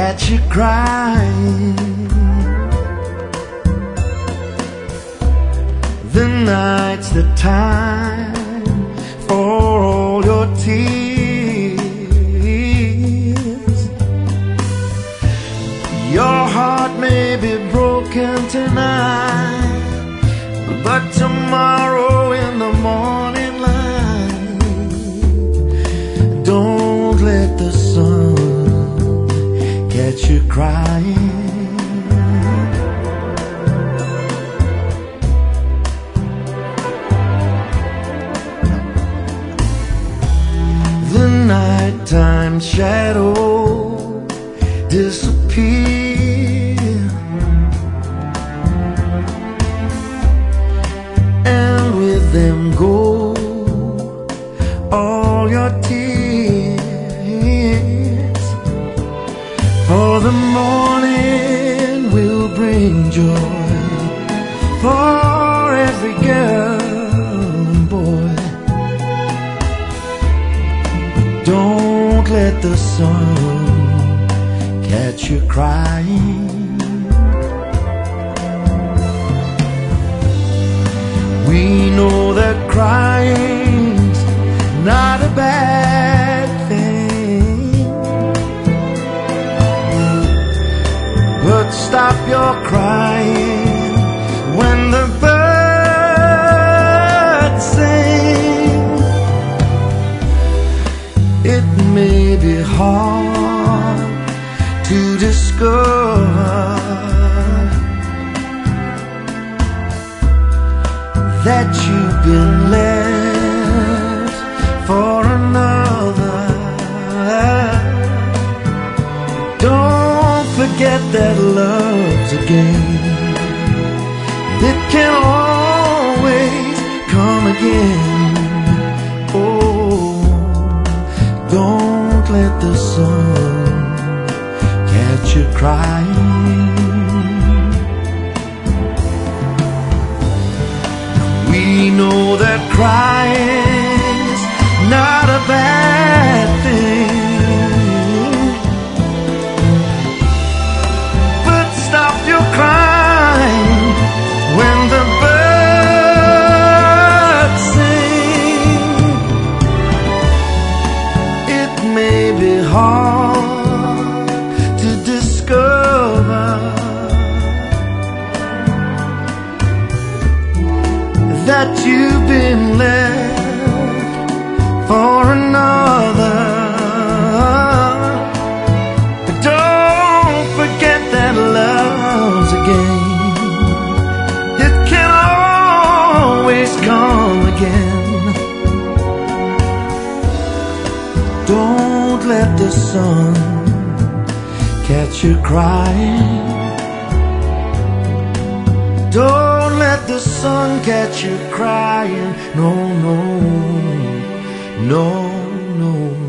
catch you crying. The night's the time for all your tears. Your heart may be broken tonight, but tomorrow in the morning light, don't let the sun catch you crying. The nighttime shadow disappear, and with them go all your tears. For the morning will bring joy for every girl and boy. Don't let the sun catch you crying. We know that crying's not a bad thing, but stop your crying when the birds sing. It may be hard to discover that you've been left for another. Don't forget that love's a game. It can always come again. Oh, don't let the sun catch you crying. We know that crying's not a bad thing, but stop your crying when the birds sing. It may be hard to discover that you've been left for another, but don't forget that love's a game. It can always come again. Don't let the sun catch you crying. Don't let the sun catch you crying. No, no, no, no.